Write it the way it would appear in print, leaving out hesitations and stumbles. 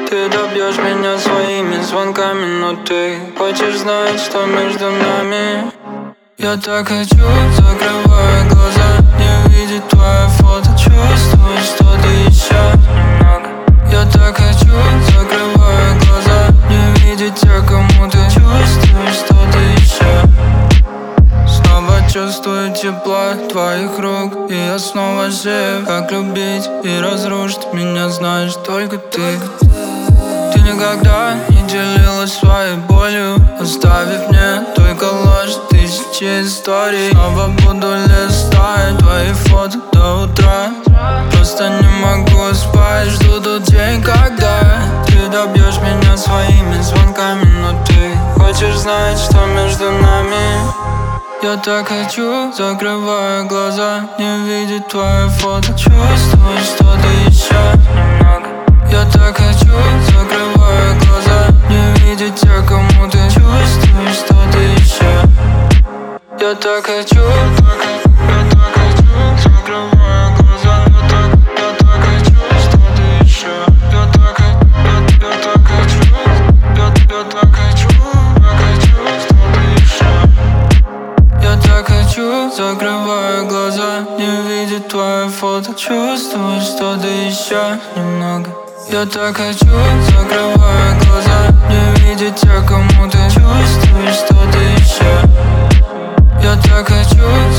Ты добьешь меня своими звонками, но ты хочешь знать, что между нами. Я так хочу, закрывая глаза, не видеть твое фото. Чувствую что-то еще немного. Я так хочу, закрывая глаза, не видеть тех, кому ты чувствуешь что-то еще. Снова чувствую тепло твоих рук, и я снова жив. Как любить и разрушить меня знаешь только ты. Ты никогда не делилась своей болью, оставив мне только ложь, тысячи историй. Снова буду листать твои фото до утра. Просто не могу спать, жду тот день, когда ты добьешь меня своими звонками, но ты хочешь знать, что между нами. Я так хочу, закрывая глаза, не видеть твое фото. Чувствую что-то еще немного. Я так хочу, закрывая глаза, не видеть тех, кому ты чувствуешь что-то еще. Я так хочу, закрывая глаза, я так хочу что-то еще. Я так хочу что-то еще. Я так хочу, закрывая глаза, не видеть твое фото. Чувствую что-то еще немного. Я так хочу, закрывая глаза, не видеть тех, кому ты чувствуешь что-то еще. Я так хочу.